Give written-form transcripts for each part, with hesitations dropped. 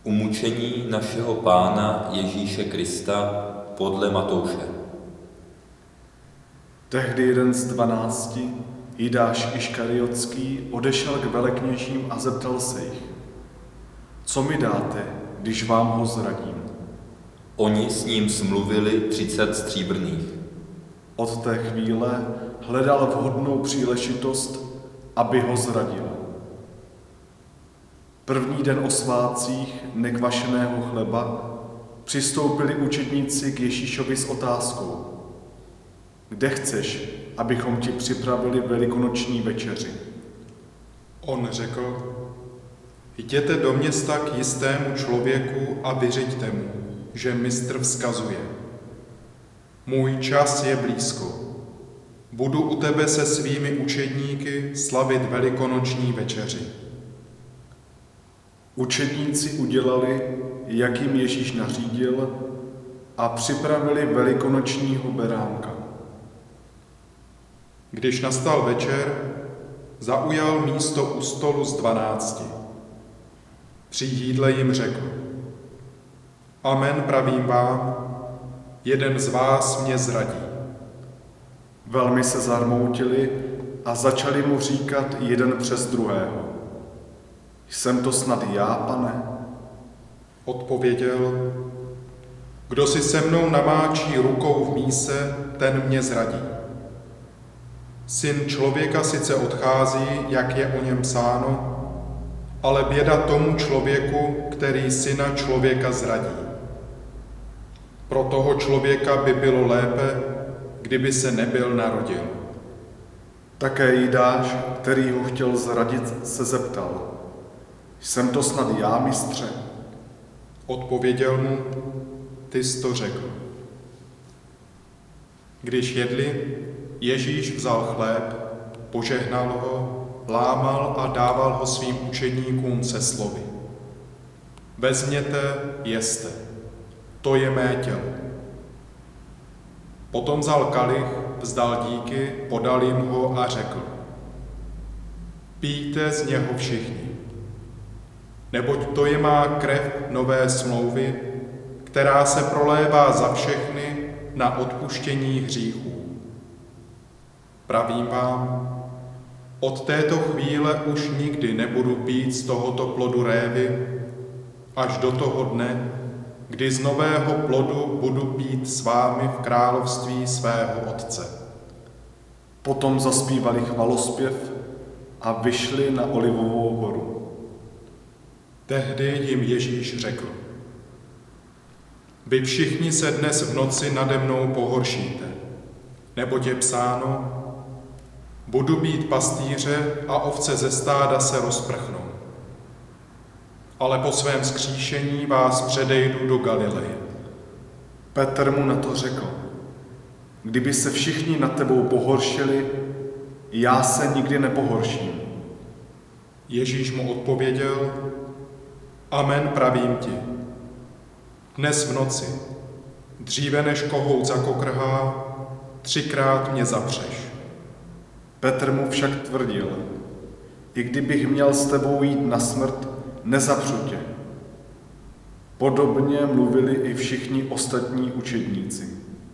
Umučení našeho Pána Ježíše Krista podle Matouše. Tehdy jeden z 12, Jidáš Iškariotský, odešel k velekněžím a zeptal se jich: Co mi dáte, když vám ho zradím? Oni s ním smluvili 30 stříbrných. Od té chvíle hledal vhodnou příležitost, aby ho zradil. První den o svátcích nekvašeného chleba přistoupili učedníci k Ježíšovi s otázkou: Kde chceš, abychom ti připravili velikonoční večeři? On řekl: Jděte do města k jistému člověku a vyřiďte mu, že mistr vzkazuje: Můj čas je blízko. Budu u tebe se svými učedníky slavit velikonoční večeři. Učedníci udělali, jak jim Ježíš nařídil, a připravili velikonočního beránka. Když nastal večer, zaujal místo u stolu z 12. Při jídle jim řekl: Amen, pravím vám, jeden z vás mě zradí. Velmi se zarmoutili a začali mu říkat jeden přes druhého: Jsem to snad já, Pane? Odpověděl: Kdo si se mnou namáčí rukou v míse, ten mě zradí. Syn člověka sice odchází, jak je o něm psáno, ale běda tomu člověku, který syna člověka zradí. Pro toho člověka by bylo lépe, kdyby se nebyl narodil. Také Jidáš, který ho chtěl zradit, se zeptal: Jsem to snad já, mistře? Odpověděl mu: Ty jsi to řekl. Když jedli, Ježíš vzal chléb, požehnal ho, lámal a dával ho svým učedníkům se slovy: Vezměte, jeste, to je mé tělo. Potom vzal kalich, vzdal díky, podal jim ho a řekl: Pijte z něho všichni, neboť to je má krev nové smlouvy, která se prolévá za všechny na odpuštění hříchů. Pravím vám, od této chvíle už nikdy nebudu pít z tohoto plodu révy, až do toho dne, kdy z nového plodu budu pít s vámi v království svého Otce. Potom zaspívali chvalospěv a vyšli na Olivovou horu. Tehdy jim Ježíš řekl: Vy všichni se dnes v noci nade mnou pohoršíte, neboť je psáno: Budu být pastýře a ovce ze stáda se rozprchnou. Ale po svém vzkříšení vás předejdu do Galileje. Petr mu na to řekl: Kdyby se všichni nad tebou pohoršili, já se nikdy nepohorším. Ježíš mu odpověděl: Amen, pravím ti. Dnes v noci, dříve než kohout zakokrhá, 3krát mě zapřeš. Petr mu však tvrdil: I kdybych měl s tebou jít na smrt, nezapřu tě. Podobně mluvili i všichni ostatní učedníci.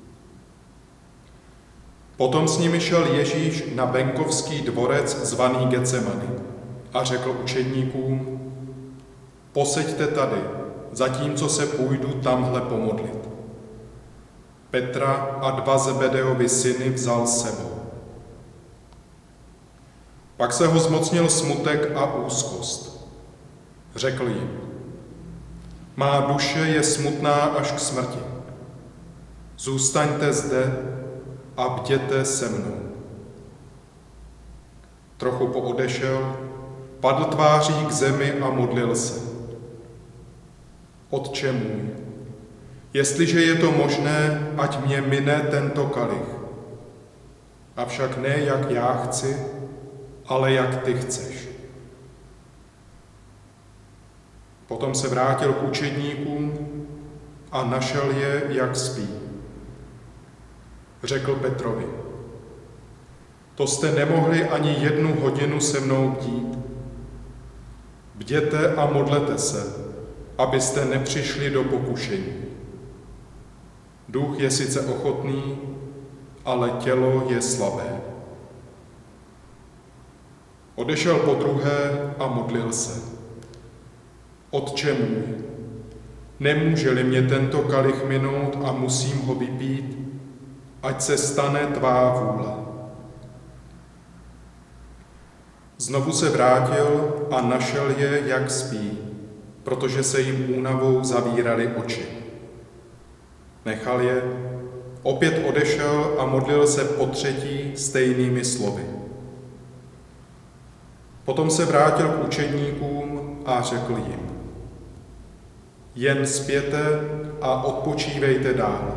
Potom s nimi šel Ježíš na venkovský dvorec zvaný Getsemani a řekl učedníkům: Poseďte tady, zatímco se půjdu tamhle pomodlit. Petra a 2 Zebedeovy syny vzal s sebou. Pak se ho zmocnil smutek a úzkost. Řekl jim: Má duše je smutná až k smrti. Zůstaňte zde a bděte se mnou. Trochu poodešel, padl tváří k zemi a modlil se: Otče můj, jestliže je to možné, ať mě mine tento kalich. Avšak ne jak já chci, ale jak ty chceš. Potom se vrátil k učedníkům a našel je, jak spí. Řekl Petrovi: To jste nemohli ani 1 hodinu se mnou bdít. Bděte a modlete se, abyste nepřišli do pokušení. Duch je sice ochotný, ale tělo je slabé. Odešel podruhé a modlil se. Otče můj, nemůže-li mě tento kalich minout a musím ho vypít, ať se stane tvá vůle. Znovu se vrátil a našel je, jak spí, protože se jim únavou zavíraly oči. Nechal je, opět odešel a modlil se potřetí stejnými slovy. Potom se vrátil k učedníkům a řekl jim: jen spěte a odpočívejte dál.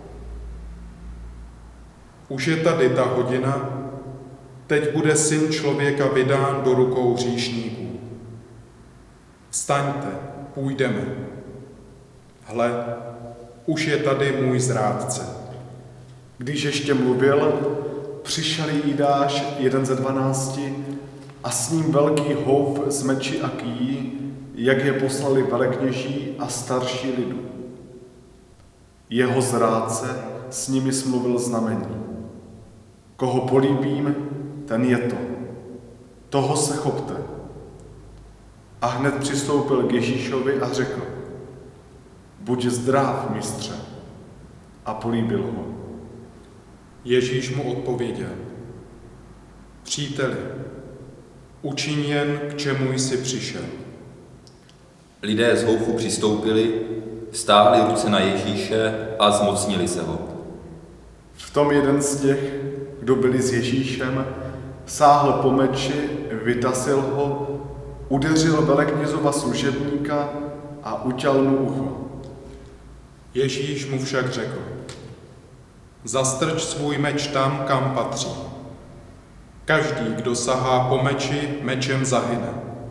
Už je tady ta hodina, teď bude Syn člověka vydán do rukou hříšníků. Vstaňte, půjdeme. Hle, už je tady můj zrádce. Když ještě mluvil, přišel Jidáš, 1 ze 12, a s ním velký houv z meči a kýjí, jak je poslali velekněží a starší lidu. Jeho zrádce s nimi smluvil znamení. Koho políbím, ten je to. Toho se chopte. A hned přistoupil k Ježíšovi a řekl: buď zdrav, mistře. A políbil ho. Ježíš mu odpověděl: příteli, učiň jen, k čemu jsi přišel. Lidé z houfu přistoupili, stáhli ruce na Ježíše a zmocnili se ho. V tom jeden z těch, kdo byli s Ježíšem, sáhl po meči, vytasil ho, udeřil veleknězova služebníka a uťal mu ucho. Ježíš mu však řekl: zastrč svůj meč tam, kam patří. Každý, kdo sahá po meči, mečem zahyne.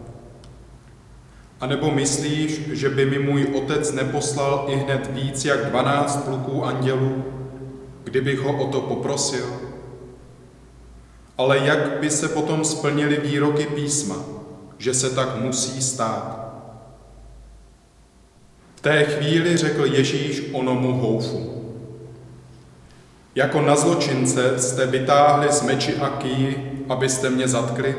A nebo myslíš, že by mi můj otec neposlal i hned víc jak 12 pluků andělů, kdybych ho o to poprosil? Ale jak by se potom splnily výroky písma, že se tak musí stát? V té chvíli řekl Ježíš onomu houfu: jako na zločince jste vytáhli z meči a kýji, abyste mě zatkli?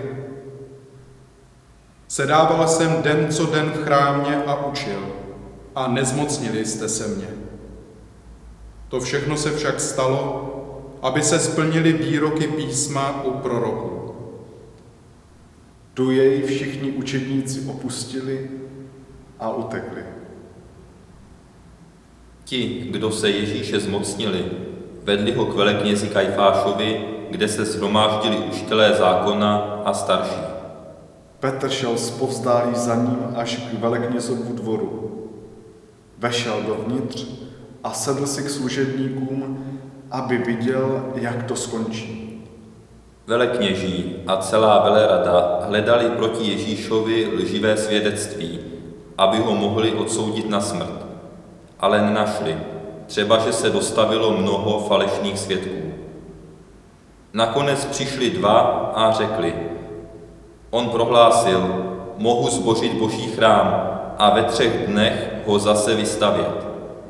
Sedával jsem den co den v chrámě a učil, a nezmocnili jste se mě. To všechno se však stalo, aby se splnily výroky písma u proroků. Tu jej všichni učedníci opustili a utekli. Ti, kdo se Ježíše zmocnili, vedli ho k veleknězi Kajfášovi, kde se shromáždili učitelé zákona a starší. Petr šel zpovzdálí za ním až k veleknězovu dvoru. Vešel dovnitř a sedl si k služebníkům, aby viděl, jak to skončí. Velekněží a celá velerada hledali proti Ježíšovi lživé svědectví, aby ho mohli odsoudit na smrt. Ale nenašli, třeba že se dostavilo mnoho falešných svědků. Nakonec přišli 2 a řekli: on prohlásil, mohu zbořit Boží chrám a ve 3 dnech ho zase vystavět.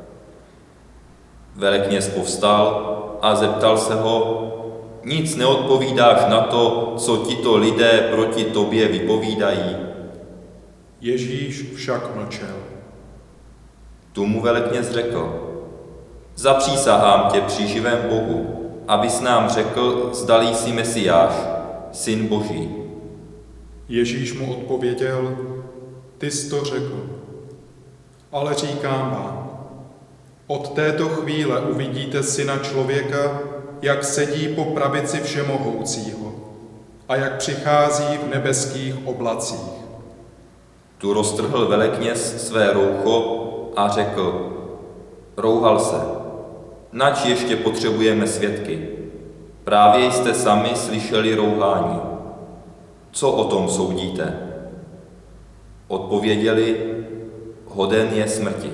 Velekněz povstal a zeptal se ho: nic neodpovídáš na to, co tito lidé proti tobě vypovídají? Ježíš však mlčel. Tu mu velekněz řekl: zapřísahám tě při živém Bohu, abys nám řekl, zdali jsi Mesiáš, Syn Boží. Ježíš mu odpověděl: ty jsi to řekl. Ale říkám vám, od této chvíle uvidíte Syna člověka, jak sedí po pravici Všemohoucího a jak přichází v nebeských oblacích. Tu roztrhl velekněz své roucho a řekl: rouhal se, nač ještě potřebujeme svědky. Právě jste sami slyšeli rouhání. Co o tom soudíte? Odpověděli: hoden je smrti.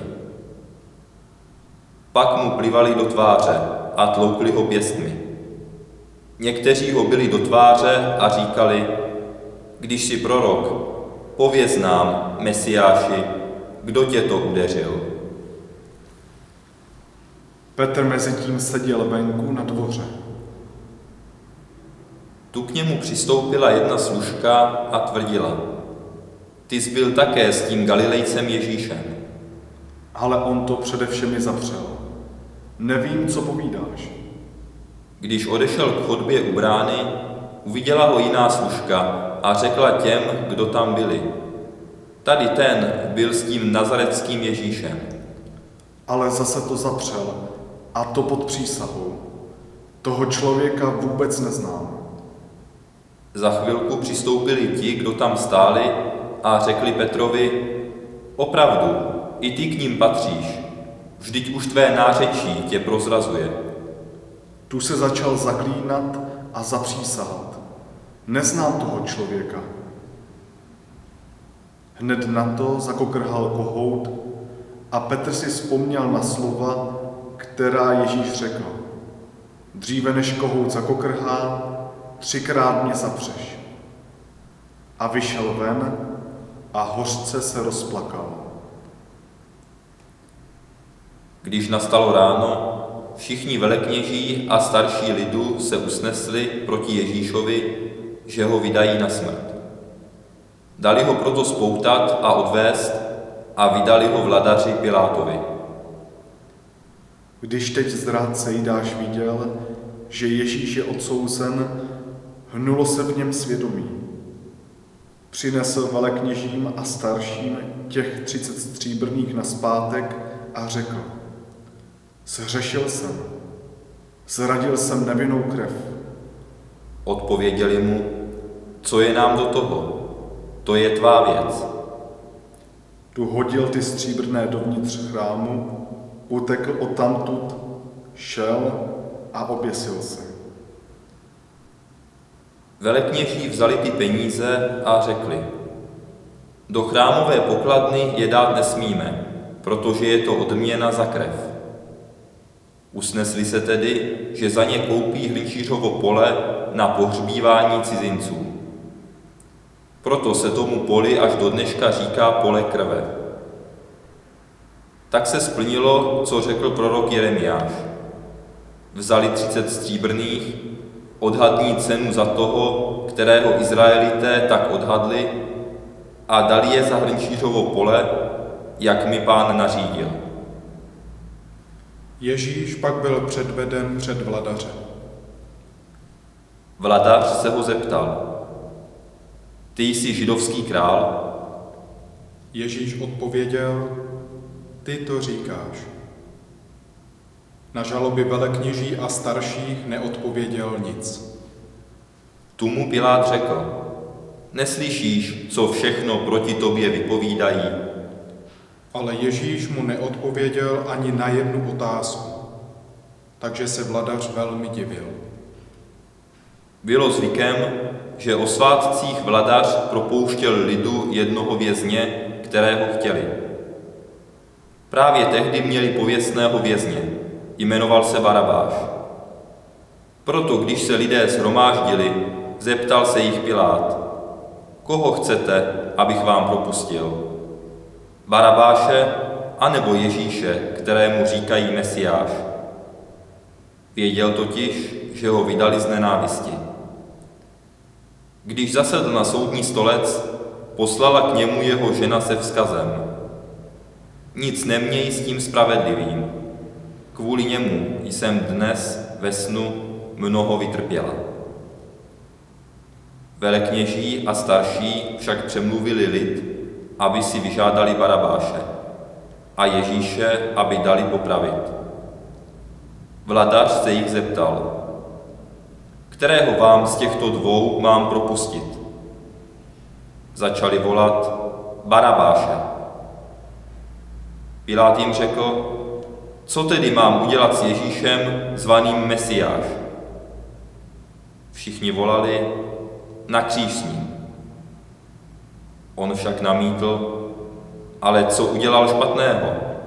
Pak mu plivali do tváře a tloukli ho pěstmi. Někteří ho bili do tváře a říkali: když jsi prorok, pověz nám, Mesiáši, kdo tě to udeřil? Petr mezi tím seděl venku na dvoře. Tu k němu přistoupila jedna služka a tvrdila: Ty jsi byl také s tím Galilejcem Ježíšem. Ale on to přede všemi zapřel. Nevím, co povídáš. Když odešel k chodbě u brány, uviděla ho jiná služka a řekla těm, kdo tam byli: Tady ten byl s tím nazareckým Ježíšem. Ale zase to zapřel, a to pod přísahou. Toho člověka vůbec neznám. Za chvilku přistoupili ti, kdo tam stáli, a řekli Petrovi: Opravdu, i ty k ním patříš, vždyť už tvé nářečí tě prozrazuje. Tu se začal zaklínat a zapřísahat. Neznám toho člověka. Hned na to zakokrhal kohout a Petr si vzpomněl na slova, která Ježíš řekl: Dříve než kohout zakokrhá, 3krát mě zapřeš. A vyšel ven a hořce se rozplakal. Když nastalo ráno, všichni velekněží a starší lidu se usnesli proti Ježíšovi, že ho vydají na smrt. Dali ho proto spoutat a odvést a vydali ho vladaři Pilátovi. Když teď zrádce Jidáš viděl, že Ježíš je odsouzen, hnulo se v něm svědomí. Přinesl velekněžím a starším těch 30 stříbrných nazpátek a řekl: Zhřešil jsem, zradil jsem nevinnou krev. Odpověděli mu: Co je nám do toho? To je tvá věc. Tu hodil ty stříbrné dovnitř chrámu, utekl odtamtud, šel a oběsil se. Velekněží vzali ty peníze a řekli: Do chrámové pokladny je dát nesmíme, protože je to odměna za krev. Usnesli se tedy, že za ně koupí hrnčířovo pole na pohřbívání cizinců. Proto se tomu poli až do dneška říká pole krve. Tak se splnilo, co řekl prorok Jeremiáš. Vzali 30 stříbrných, odhadní cenu za toho, kterého Izraelité tak odhadli, a dali je za hrnčířovo pole, jak mi Pán nařídil. Ježíš pak byl předveden před vladaře. Vladař se ho zeptal: Ty jsi židovský král? Ježíš odpověděl: Ty to říkáš. Na žaloby velekněží a starších neodpověděl nic. Tu mu Pilát řekl: Neslyšíš, co všechno proti tobě vypovídají? Ale Ježíš mu neodpověděl ani na jednu otázku, takže se vladař velmi divil. Bylo zvykem, že o svátcích vladař propouštěl lidu jednoho vězně, kterého chtěli. Právě tehdy měli pověstného vězně, jmenoval se Barabáš. Proto, když se lidé shromáždili, zeptal se jich Pilát: Koho chcete, abych vám propustil? Barabáše, anebo Ježíše, kterému říkají Mesiáš? Věděl totiž, že ho vydali z nenávisti. Když zasedl na soudní stolec, poslala k němu jeho žena se vzkazem: Nic neměj s tím spravedlivým, kvůli němu jsem dnes ve snu mnoho vytrpěla. Velekněží a starší však přemluvili lid, aby si vyžádali Barabáše, a Ježíše, aby dali popravit. Vladař se jich zeptal: Kterého vám z těchto dvou mám propustit? Začali volat: Barabáše. Pilát jim řekl: Co tedy mám udělat s Ježíšem, zvaným Mesiáš? Všichni volali: Na kříž s ním. On však namítl: Ale co udělal špatného?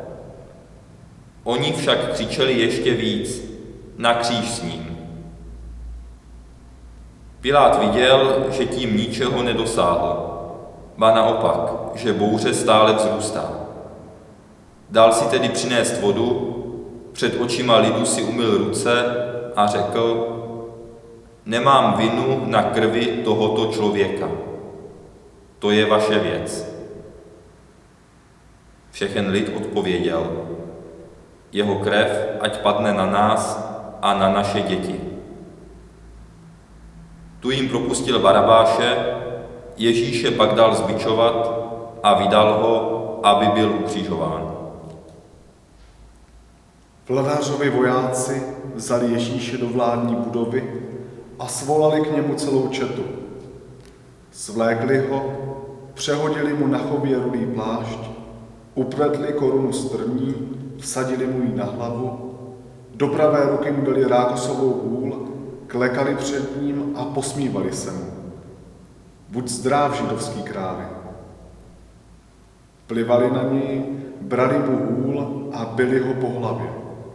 Oni však křičeli ještě víc: Na kříž s ním. Pilát viděl, že tím ničeho nedosáhl, ba naopak, že bouře stále vzrůstá. Dal si tedy přinést vodu, před očima lidu si umyl ruce a řekl: Nemám vinu na krvi tohoto člověka. To je vaše věc. Všechen lid odpověděl: Jeho krev ať padne na nás a na naše děti. Tu jim propustil Barabáše, Ježíše pak dal zbičovat a vydal ho, aby byl ukřižován. Vladařovi vojáci vzali Ježíše do vládní budovy a svolali k němu celou četu. Svlékli ho, přehodili mu na chově rudý plášť, upletli korunu z trní, vsadili mu ji na hlavu, do pravé ruky mu dali rákosovou hůl, klekali před ním a posmívali se mu. Buď zdrav, židovský králi. Plivali na něj, brali mu hůl a bili ho po hlavě.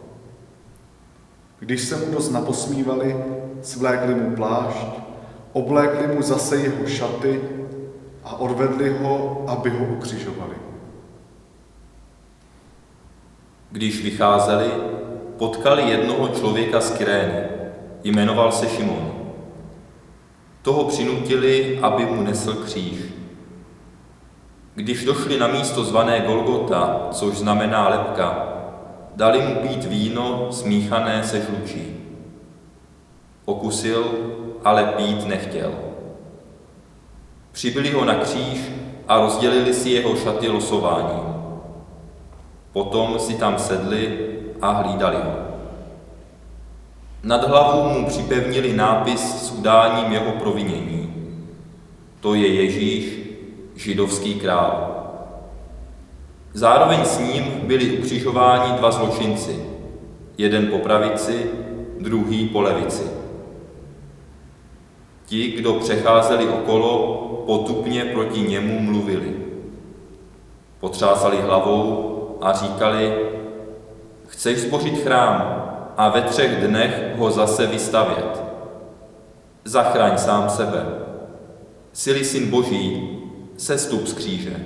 Když se mu dost naposmívali, svlékli mu plášť, oblékli mu zase jeho šaty a odvedli ho, aby ho ukřižovali. Když vycházeli, potkali jednoho člověka z Kyrény, jmenoval se Šimon. Toho přinutili, aby mu nesl kříž. Když došli na místo zvané Golgota, což znamená lebka, dali mu pít víno smíchané se žlučí. Okusil, ale pít nechtěl. Přibili ho na kříž a rozdělili si jeho šaty losováním. Potom si tam sedli a hlídali ho. Nad hlavu mu připevnili nápis s udáním jeho provinění. To je Ježíš, židovský král. Zároveň s ním byli ukřižováni dva zločinci, jeden po pravici, druhý po levici. Ti, kdo přecházeli okolo, potupně proti němu mluvili. Potřásali hlavou a říkali: Chceš zbořit chrám a ve 3 dnech ho zase vystavět? Zachraň sám sebe. Jsi-li syn Boží, sestup z kříže.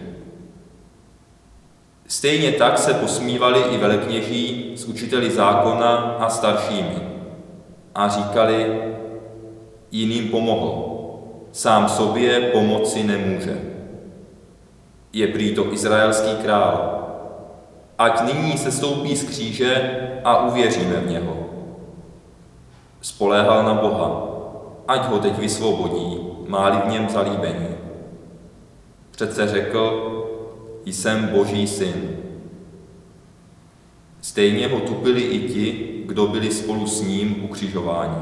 Stejně tak se posmívali i velekněží s učiteli zákona a staršími a říkali: Jiným pomohl, sám sobě pomoci nemůže. Je prý to izraelský král. Ať nyní sestoupí z kříže a uvěříme v něho. Spoléhal na Boha, ať ho teď vysvobodí, má-li v něm zalíbení. Přece řekl: Jsem Boží syn. Stejně ho tupili i ti, kdo byli spolu s ním ukřižováni.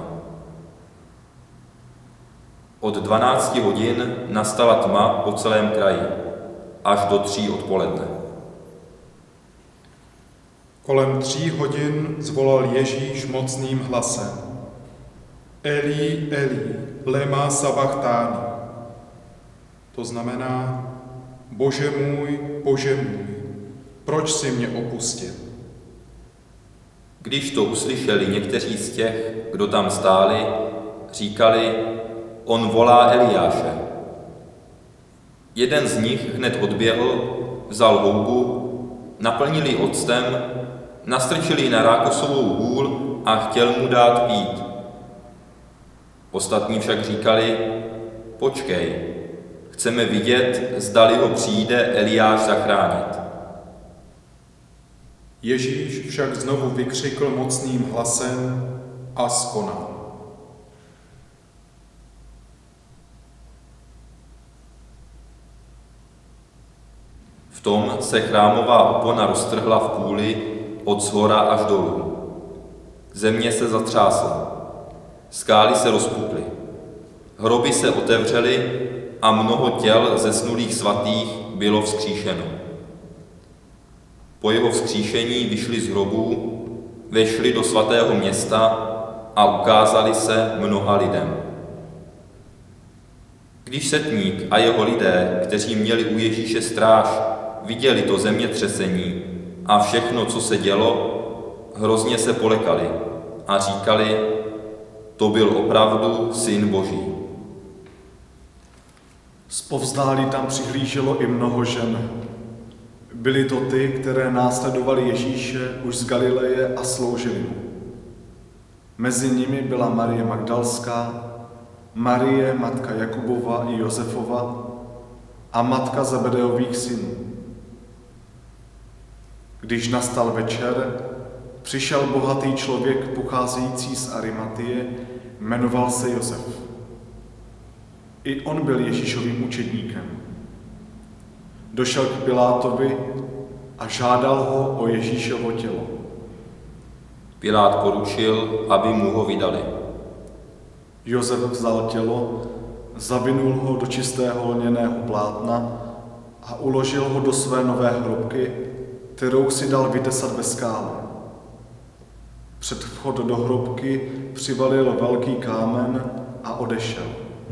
Od 12 hodin nastala tma po celém kraji, až do 3 odpoledne. Kolem 3 hodin zvolal Ježíš mocným hlasem: Eli, Eli, lema sabachthani. To znamená: Bože můj, proč jsi mě opustil? Když to uslyšeli někteří z těch, kdo tam stáli, říkali: On volá Eliáše. Jeden z nich hned odběhl, vzal houbu, naplnil ji octem, nastrčil ji na rákosovou hůl a chtěl mu dát pít. Ostatní však říkali: Počkej, chceme vidět, zdali ho přijde Eliáš zachránit. Ježíš však znovu vykřikl mocným hlasem a skonal. V tom se chrámová opona roztrhla v půli od shora až dolů. Země se zatřásla, skály se rozpukly, hroby se otevřely a mnoho těl zesnulých svatých bylo vzkříšeno. Po jeho vzkříšení vyšli z hrobů, vešli do svatého města a ukázali se mnoha lidem. Když setník a jeho lidé, kteří měli u Ježíše stráž, viděli to zemětřesení a všechno, co se dělo, hrozně se polekali a říkali: To byl opravdu Syn Boží. Zpovzdálí tam přihlíželo i mnoho žen. Byly to ty, které následovaly Ježíše už z Galileje a sloužily mu. Mezi nimi byla Marie Magdalská, Marie, matka Jakubova i Josefova a matka Zebedeových synů. Když nastal večer, přišel bohatý člověk pocházející z Arimatie, jmenoval se Josef. I on byl Ježíšovým učedníkem. Došel k Pilátovi a žádal ho o Ježíšovo tělo. Pilát poručil, aby mu ho vydali. Josef vzal tělo, zavinul ho do čistého lněného plátna a uložil ho do své nové hrobky, kterou si dal vytesat ve skále. Před vchod do hrobky přivalil velký kámen a odešel.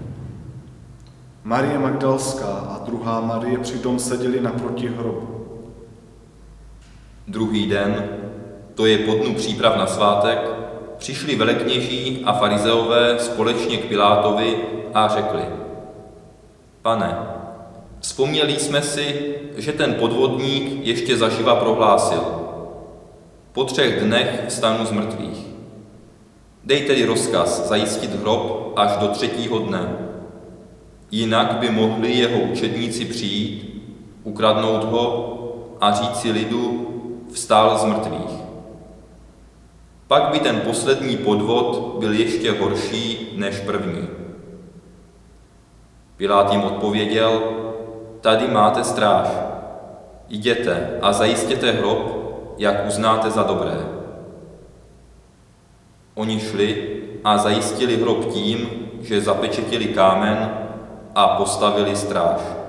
Marie Magdalská a druhá Marie přitom seděli naproti hrobu. Druhý den, to je po dnu příprav na svátek, přišli velekněží a farizeové společně k Pilátovi a řekli: Pane, vzpomněli jsme si, že ten podvodník ještě zaživa prohlásil: Po 3 dnech vstanu z mrtvých. Dej tedy rozkaz zajistit hrob až do 3. dne. Jinak by mohli jeho učedníci přijít, ukradnout ho a říci lidu: Vstal z mrtvých. Pak by ten poslední podvod byl ještě horší než první. Pilát jim odpověděl: Tady máte stráž. Jděte a zajistěte hrob, jak uznáte za dobré. Oni šli a zajistili hrob tím, že zapečetili kámen a postavili stráž.